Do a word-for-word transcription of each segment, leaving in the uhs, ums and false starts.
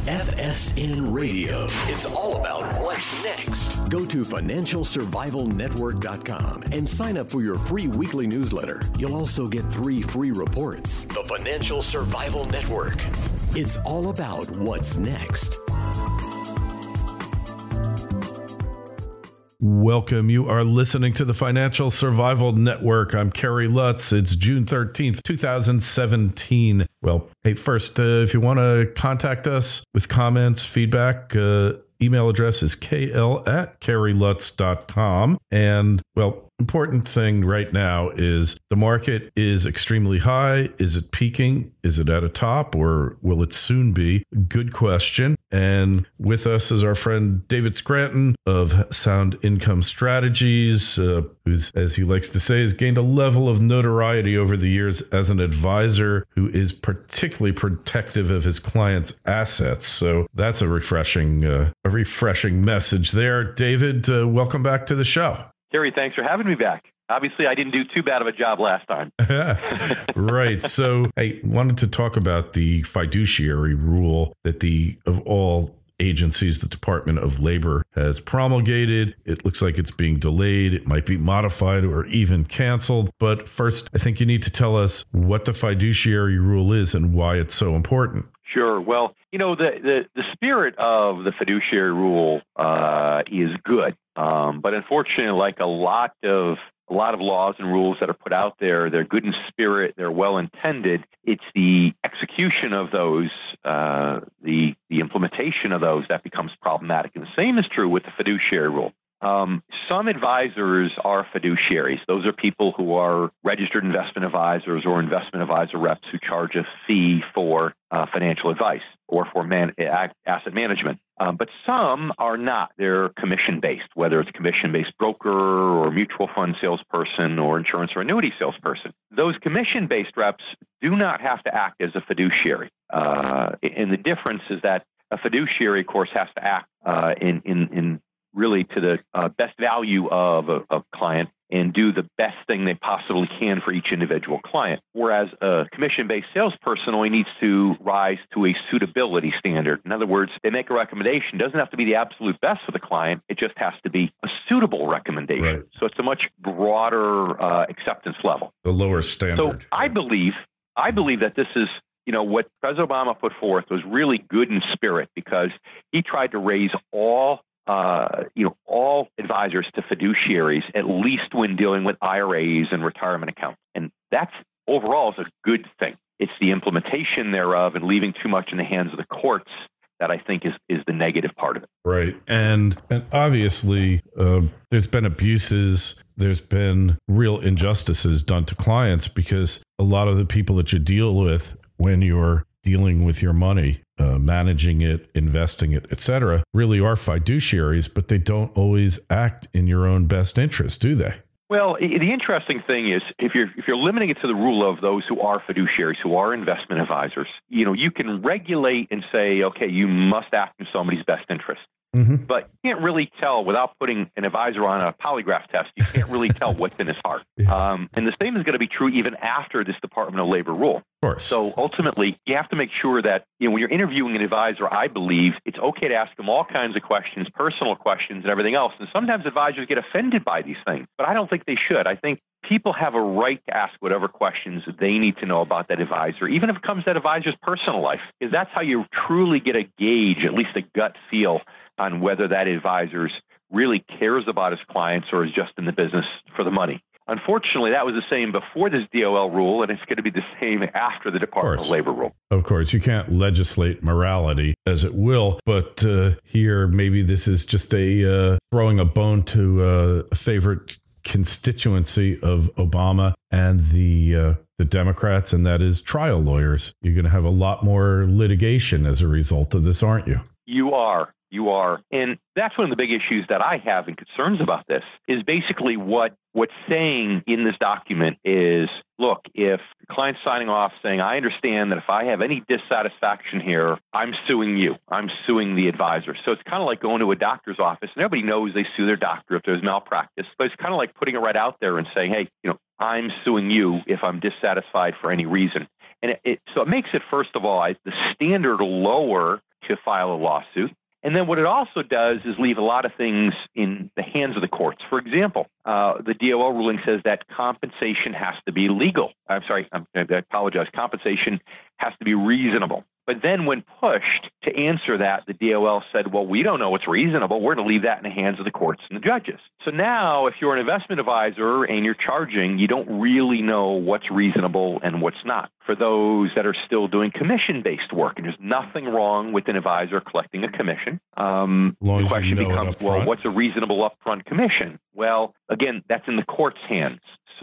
F S N Radio. It's all about what's next. Go to financial survival network dot com and sign up for your free weekly newsletter. You'll also get three free reports. The Financial Survival Network. It's all about what's next. Welcome. You are listening to the Financial Survival Network. I'm Kerry Lutz. It's June thirteenth, twenty seventeen. Well, hey, first, uh, if you want to contact us with comments, feedback, uh, email address is k l at kerry lutz dot com. And, well, important thing right now is the market is extremely high. Is it peaking? Is it at a top, or will it soon be? Good question. And with us is our friend David Scranton of Sound Income Strategies, uh, who's, as he likes to say, has gained a level of notoriety over the years as an advisor who is particularly protective of his clients' assets. So that's a refreshing, uh, a refreshing message there. David, uh, welcome back to the show. Kerry, thanks for having me back. Obviously, I didn't do too bad of a job last time. Right. So I wanted to talk about the fiduciary rule that the, of all agencies, the Department of Labor has promulgated. It looks like it's being delayed. It might be modified or even canceled. But first, I think you need to tell us what the fiduciary rule is and why it's so important. Sure. Well, you know, the, the, the spirit of the fiduciary rule uh, is good. Um, but unfortunately, like a lot of a lot of laws and rules that are put out there, they're good in spirit, they're well intended. It's the execution of those, uh, the the implementation of those that becomes problematic. And the same is true with the fiduciary rule. Um, some advisors are fiduciaries. Those are people who are registered investment advisors or investment advisor reps who charge a fee for uh, financial advice or for man- asset management. Um, but some are not. They're commission-based, whether it's commission-based broker or mutual fund salesperson or insurance or annuity salesperson. Those commission-based reps do not have to act as a fiduciary. Uh, and the difference is that a fiduciary, of course, has to act uh, in, in, in really to the uh, best value of a, a client and do the best thing they possibly can for each individual client. Whereas a commission-based salesperson only needs to rise to a suitability standard. In other words, they make a recommendation. It doesn't have to be the absolute best for the client. It just has to be a suitable recommendation. Right. So it's a much broader uh, acceptance level. The lower standard. So I believe, I believe that this is, you know, what President Obama put forth was really good in spirit because he tried to raise all Uh, you know, all advisors to fiduciaries, at least when dealing with I R As and retirement accounts. And that's overall is a good thing. It's the implementation thereof and leaving too much in the hands of the courts that I think is, is the negative part of it. Right. And, and obviously, uh, there's been abuses. There's been real injustices done to clients because a lot of the people that you deal with when you're dealing with your money, uh, managing it, investing it, et cetera, really are fiduciaries, but they don't always act in your own best interest, do they? Well, the interesting thing is if you're if you're limiting it to the rule of those who are fiduciaries, who are investment advisors, you know, you can regulate and say, okay, you must act in somebody's best interest. Mm-hmm. But you can't really tell without putting an advisor on a polygraph test. You can't really tell what's in his heart. Yeah. Um, and the same is going to be true even after this Department of Labor rule. Of course. So ultimately, you have to make sure that, you know, when you're interviewing an advisor, I believe it's okay to ask them all kinds of questions, personal questions and everything else. And sometimes advisors get offended by these things, but I don't think they should. I think people have a right to ask whatever questions they need to know about that advisor, even if it comes to that advisor's personal life, because that's how you truly get a gauge, at least a gut feel on whether that advisor really cares about his clients or is just in the business for the money. Unfortunately, that was the same before this D O L rule, and it's going to be the same after the Department of, of Labor rule. Of course, you can't legislate morality as it will, but uh, here maybe this is just a uh, throwing a bone to uh, a favorite constituency of Obama and the uh, the Democrats, and that is trial lawyers. You're going to have a lot more litigation as a result of this, aren't you? You are. You are. And that's one of the big issues that I have and concerns about this is basically what what's saying in this document is, look, if the client's signing off saying, I understand that if I have any dissatisfaction here, I'm suing you. I'm suing the advisor. So it's kind of like going to a doctor's office and everybody knows they sue their doctor if there's malpractice. But it's kind of like putting it right out there and saying, hey, you know, I'm suing you if I'm dissatisfied for any reason. And it, it so it makes it, first of all, I, the standard lower to file a lawsuit. And then what it also does is leave a lot of things in the hands of the courts. For example, uh, the D O L ruling says that compensation has to be legal. I'm sorry, I'm, I apologize. Compensation has to be reasonable. But then when pushed to answer that, the D O L said, well, we don't know what's reasonable. We're going to leave that in the hands of the courts and the judges. So now if you're an investment advisor and you're charging, you don't really know what's reasonable and what's not. For those that are still doing commission-based work, and there's nothing wrong with an advisor collecting a commission. Um, the question becomes, well, what's a reasonable upfront commission? Well, again, that's in the court's hands.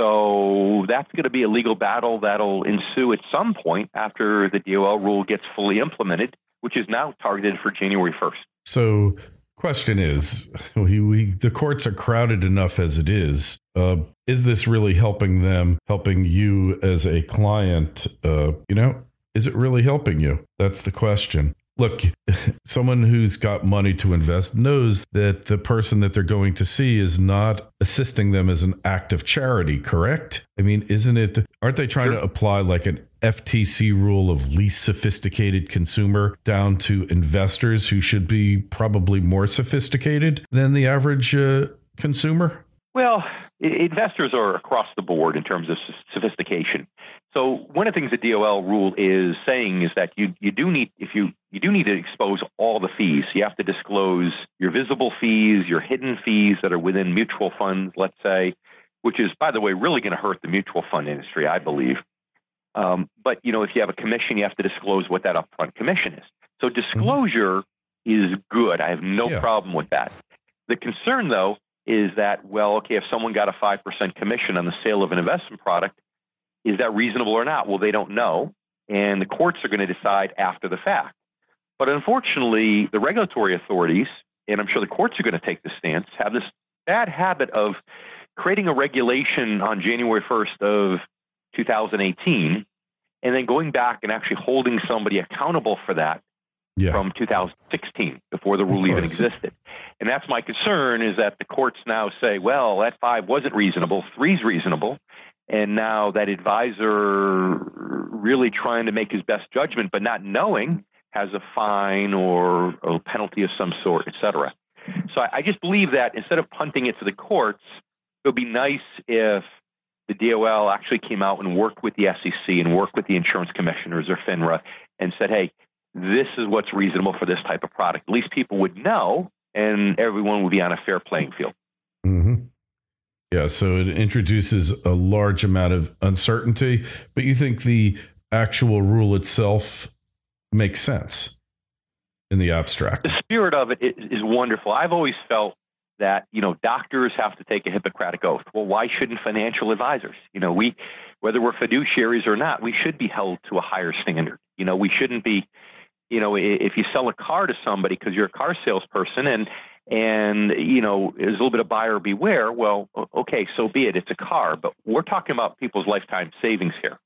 So that's going to be a legal battle that'll ensue at some point after the D O L rule gets fully implemented, which is now targeted for January first. So question is, we, we, the courts are crowded enough as it is. Uh, is this really helping them, helping you as a client? Uh, you know, is it really helping you? That's the question. Look, someone who's got money to invest knows that the person that they're going to see is not assisting them as an act of charity, correct? I mean, isn't it, aren't they trying to apply like an F T C rule of least sophisticated consumer down to investors who should be probably more sophisticated than the average uh, consumer? Well, investors are across the board in terms of sophistication. So one of the things the D O L rule is saying is that you you do need if you you do need to expose all the fees. You have to disclose your visible fees, your hidden fees that are within mutual funds, let's say, which is, by the way, really going to hurt the mutual fund industry, I believe. Um, but you know, if you have a commission, you have to disclose what that upfront commission is. So disclosure mm-hmm. is good. I have no yeah. problem with that. The concern, though, is that, well, okay, if someone got a five percent commission on the sale of an investment product, is that reasonable or not? Well, they don't know, and the courts are going to decide after the fact. But unfortunately, the regulatory authorities, and I'm sure the courts are going to take this stance, have this bad habit of creating a regulation on January first of two thousand eighteen, and then going back and actually holding somebody accountable for that yeah. from two thousand sixteen, before the rule even existed. And that's my concern, is that the courts now say, well, that five wasn't reasonable, three's reasonable. And now that advisor really trying to make his best judgment, but not knowing, has a fine or a penalty of some sort, et cetera. So I, I just believe that instead of punting it to the courts, it would be nice if the D O L actually came out and worked with the S E C and worked with the insurance commissioners or FINRA and said, hey, this is what's reasonable for this type of product. At least people would know, and everyone would be on a fair playing field. Mm-hmm. Yeah, so it introduces a large amount of uncertainty, but you think the actual rule itself makes sense in the abstract? The spirit of it is wonderful. I've always felt that, you know, doctors have to take a Hippocratic oath. Well, why shouldn't financial advisors? You know, we, whether we're fiduciaries or not, we should be held to a higher standard. You know, we shouldn't be, you know, if you sell a car to somebody because you're a car salesperson and And, you know, there's a little bit of buyer beware. Well, okay, so be it. It's a car. But we're talking about people's lifetime savings here.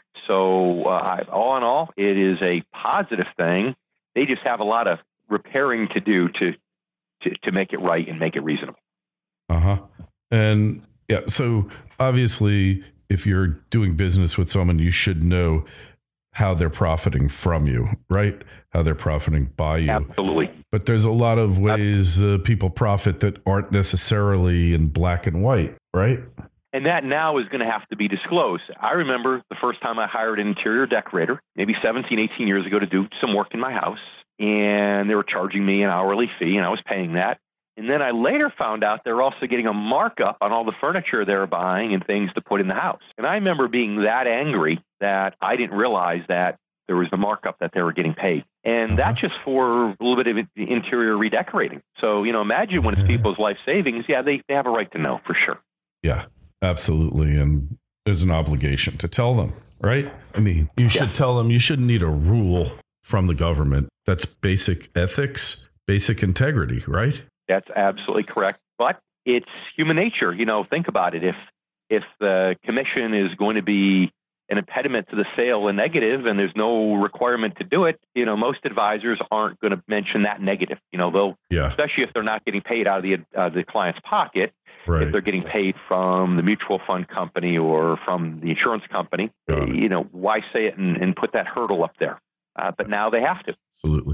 So uh, all in all, it is a positive thing. They just have a lot of repairing to do to to, to make it right and make it reasonable. Uh-huh. And, yeah, so obviously, if you're doing business with someone, you should know how they're profiting from you, right? How they're profiting by you. Absolutely. But there's a lot of ways uh, people profit that aren't necessarily in black and white, right? And that now is going to have to be disclosed. I remember the first time I hired an interior decorator, maybe seventeen, eighteen years ago, to do some work in my house. And they were charging me an hourly fee, and I was paying that. And then I later found out they're also getting a markup on all the furniture they were buying and things to put in the house. And I remember being that angry that I didn't realize that there was the markup that they were getting paid. And uh-huh. that's just for a little bit of interior redecorating. So, you know, imagine when it's people's life savings. Yeah, they, they have a right to know for sure. Yeah, absolutely. And there's an obligation to tell them, right? I mean, you should yeah. tell them. You shouldn't need a rule from the government. That's basic ethics, basic integrity, right? That's absolutely correct. But it's human nature. You know, think about it. If if the commission is going to be an impediment to the sale, a negative, and there's no requirement to do it, you know, most advisors aren't going to mention that negative. You know, they'll, yeah. especially if they're not getting paid out of the uh, the client's pocket, right. If they're getting paid from the mutual fund company or from the insurance company, you know, why say it and, and put that hurdle up there? Uh, but now they have to. Absolutely.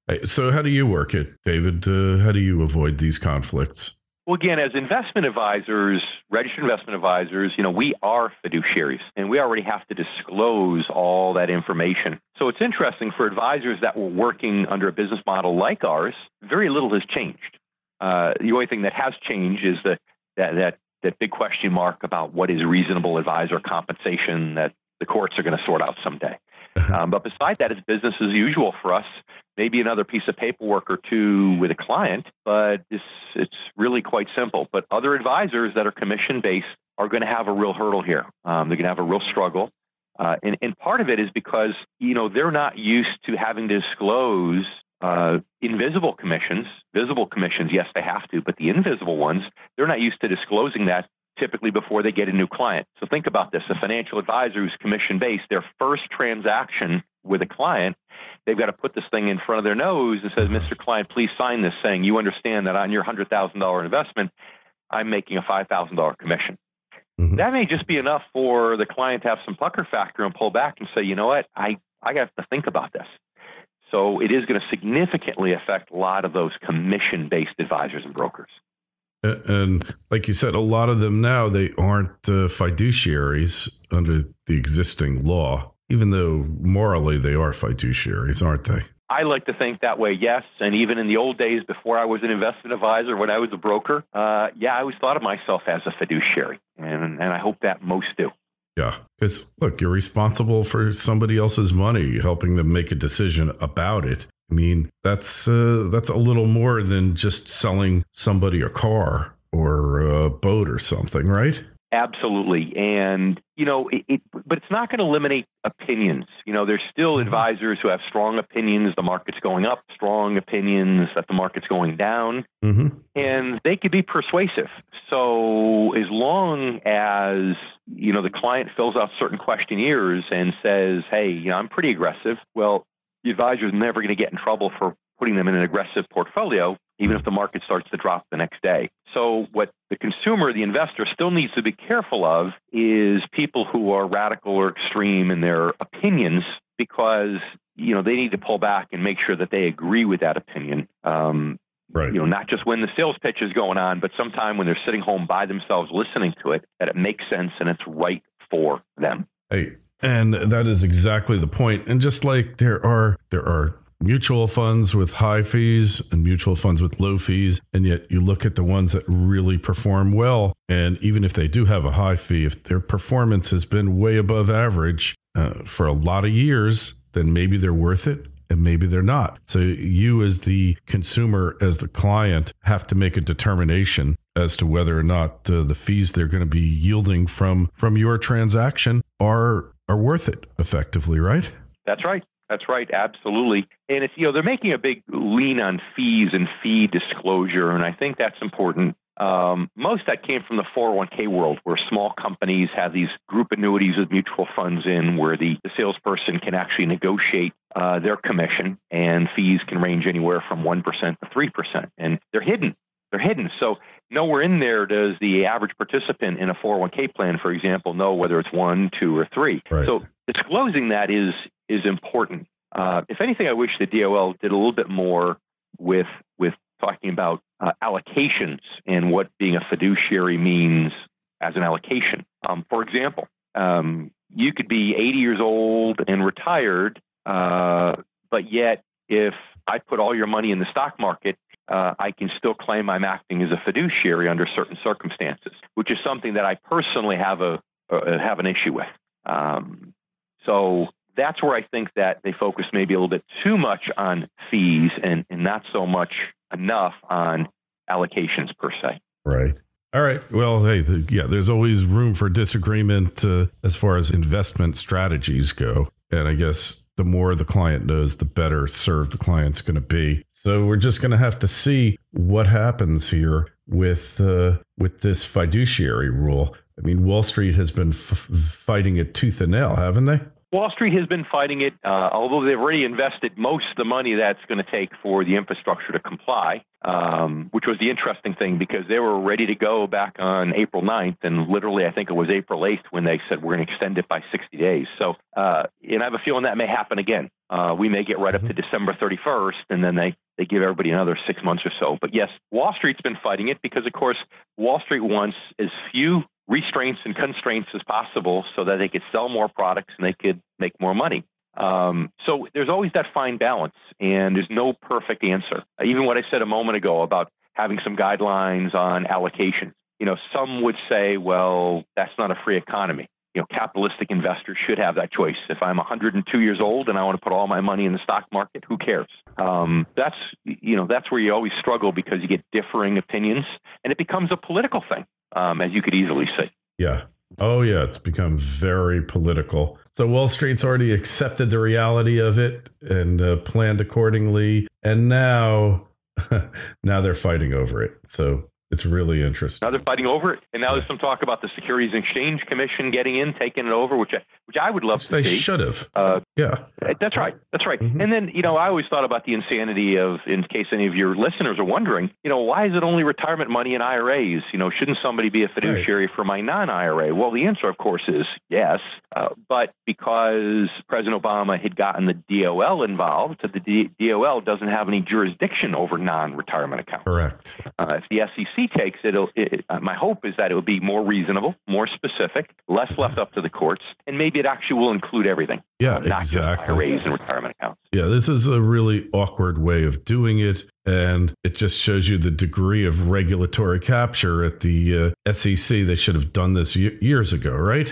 So how do you work it, David? Uh, how do you avoid these conflicts? Well, again, as investment advisors, registered investment advisors, you know, we are fiduciaries, and we already have to disclose all that information. So it's interesting for advisors that were working under a business model like ours, very little has changed. Uh, the only thing that has changed is the, that, that, that big question mark about what is reasonable advisor compensation that the courts are going to sort out someday. Um, but beside that, it's business as usual for us. Maybe another piece of paperwork or two with a client, but it's, it's really quite simple. But other advisors that are commission-based are going to have a real hurdle here. Um, they're going to have a real struggle. Uh, and, and part of it is because, you know, they're not used to having to disclose uh, invisible commissions. Visible commissions, yes, they have to, but the invisible ones, they're not used to disclosing that typically before they get a new client. So think about this. A financial advisor who's commission-based, their first transaction with a client, they've got to put this thing in front of their nose and says, Mister Client, please sign this saying you understand that on your one hundred thousand dollars investment, I'm making a five thousand dollars commission. Mm-hmm. That may just be enough for the client to have some pucker factor and pull back and say, you know what, I, I have to think about this. So it is going to significantly affect a lot of those commission-based advisors and brokers. And like you said, a lot of them now, they aren't uh, fiduciaries under the existing law, even though morally they are fiduciaries, aren't they? I like to think that way, yes. And even in the old days before I was an investment advisor, when I was a broker, uh, yeah, I always thought of myself as a fiduciary. And, and I hope that most do. Yeah, because look, you're responsible for somebody else's money, helping them make a decision about it. I mean, that's uh, that's a little more than just selling somebody a car or a boat or something, right? Absolutely. And, you know, it, it but it's not going to eliminate opinions. You know, there's still mm-hmm. advisors who have strong opinions the market's going up, strong opinions that the market's going down, mm-hmm. and they could be persuasive. So as long as, you know, the client fills out certain questionnaires and says, hey, you know, I'm pretty aggressive, well, the advisor is never going to get in trouble for putting them in an aggressive portfolio, even if the market starts to drop the next day. So what the consumer, the investor, still needs to be careful of is people who are radical or extreme in their opinions, because, you know, they need to pull back and make sure that they agree with that opinion. Um, right. You know, not just when the sales pitch is going on, but sometime when they're sitting home by themselves listening to it, that it makes sense and it's right for them. Hey, and that is exactly the point. And just like there are, there are mutual funds with high fees and mutual funds with low fees, and yet you look at the ones that really perform well, and even if they do have a high fee, if their performance has been way above average uh, for a lot of years, then maybe they're worth it and maybe they're not. So you as the consumer, as the client, have to make a determination as to whether or not uh, the fees they're going to be yielding from from your transaction are are worth it effectively, right? That's right. That's right. Absolutely. And it's, you know, they're making a big lean on fees and fee disclosure. And I think that's important. Um, most that came from the four oh one k world, where small companies have these group annuities with mutual funds in, where the, the salesperson can actually negotiate uh, their commission, and fees can range anywhere from one percent to three percent. And they're hidden. They're hidden. So nowhere in there does the average participant in a four oh one k plan, for example, know whether it's one, two, or three. Right. So disclosing that is is important. Uh, if anything, I wish the D O L did a little bit more with with talking about uh, allocations and what being a fiduciary means as an allocation. Um, for example, um, you could be eighty years old and retired, uh, but yet if I put all your money in the stock market, Uh, I can still claim I'm acting as a fiduciary under certain circumstances, which is something that I personally have a uh, have an issue with. Um, so that's where I think that they focus maybe a little bit too much on fees and, and not so much enough on allocations per se. Right. All right. Well, hey, the, yeah, there's always room for disagreement uh, as far as investment strategies go. And I guess the more the client knows, the better served the client's going to be. So we're just going to have to see what happens here with uh, with this fiduciary rule. I mean, Wall Street has been f- fighting it tooth and nail, haven't they? Wall Street has been fighting it, uh, although they've already invested most of the money that's going to take for the infrastructure to comply, um, which was the interesting thing because they were ready to go back on April ninth, and literally I think it was April eighth when they said we're going to extend it by sixty days. So, uh, and I have a feeling that may happen again. Uh, we may get right up to December thirty-first, and then they, they give everybody another six months or so. But yes, Wall Street's been fighting it because, of course, Wall Street wants as few restraints and constraints as possible so that they could sell more products and they could make more money. Um, so there's always that fine balance, and there's no perfect answer. Even what I said a moment ago about having some guidelines on allocation. You know, some would say, well, that's not a free economy. You know, capitalistic investors should have that choice. If I'm one hundred two years old and I want to put all my money in the stock market, who cares? Um, that's, you know, that's where you always struggle because you get differing opinions, and it becomes a political thing, um, as you could easily see. Yeah. Oh, yeah. It's become very political. So Wall Street's already accepted the reality of it and uh, planned accordingly. And now, now they're fighting over it. So it's really interesting. Now they're fighting over it, and now there's some talk about the Securities and Exchange Commission getting in, taking it over, which I, which I would love which to they see. They should have. Uh, yeah, that's right. That's right. Mm-hmm. And then, you know, I always thought about the insanity of, in case any of your listeners are wondering, you know, why is it only retirement money in I R As? You know, shouldn't somebody be a fiduciary right. for my non-I R A? Well, the answer, of course, is yes. Uh, but because President Obama had gotten the D O L involved, the D- DOL doesn't have any jurisdiction over non-retirement accounts. Correct. Uh, if the S E C takes it, it'll, it, uh, my hope is that it will be more reasonable, more specific, less left up to the courts, and maybe it actually will include everything. Yeah, uh, not exactly. just I R As and retirement accounts. Yeah, this is a really awkward way of doing it, and it just shows you the degree of regulatory capture at the uh, S E C. They should have done this y- years ago, right?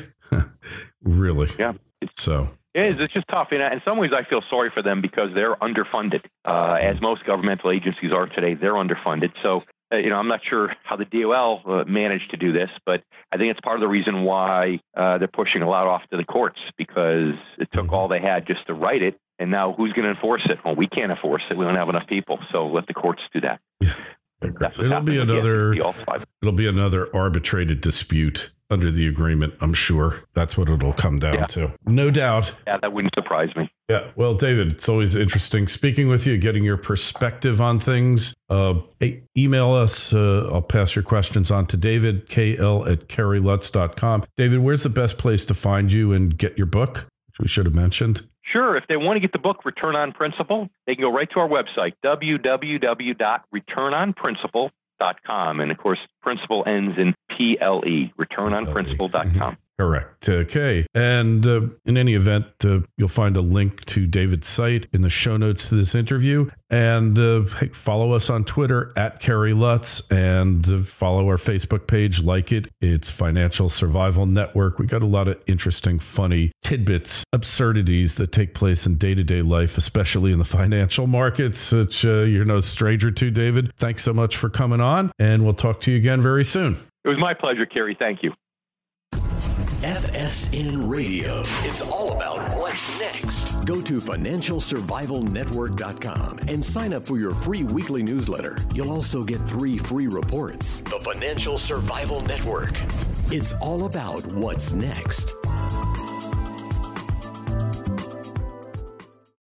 Really? Yeah. So. It is. It's just tough. And in some ways, I feel sorry for them because they're underfunded. Uh, as most governmental agencies are today, they're underfunded. So, uh, you know, I'm not sure how the D O L uh, managed to do this, but I think it's part of the reason why uh, they're pushing a lot off to the courts, because it took all they had just to write it. And now who's going to enforce it? Well, we can't enforce it. We don't have enough people. So let the courts do that. Yeah. It'll be another, it'll be another arbitrated dispute under the agreement, I'm sure. That's what it'll come down yeah. to. No doubt. Yeah, that wouldn't surprise me. Yeah. Well, David, it's always interesting speaking with you, getting your perspective on things. Uh, hey, email us. Uh, I'll pass your questions on to David, K L at Kerry Lutz dot com. David, where's the best place to find you and get your book, which we should have mentioned? Sure. If they want to get the book, Return on Principle, they can go right to our website, w w w dot return on principle dot com. And of course, principle ends in P L E, return on principle dot com. Correct. Okay. And uh, in any event, uh, you'll find a link to David's site in the show notes to this interview. And uh, hey, follow us on Twitter at Kerry Lutz, and uh, follow our Facebook page, like it. It's Financial Survival Network. We got a lot of interesting, funny tidbits, absurdities that take place in day-to-day life, especially in the financial markets, which uh, you're no stranger to, David. Thanks so much for coming on, and we'll talk to you again very soon. It was my pleasure, Kerry. Thank you. F S N Radio. It's all about what's next. Go to financial survival network dot com and sign up for your free weekly newsletter. You'll also get three free reports. The Financial Survival Network. It's all about what's next.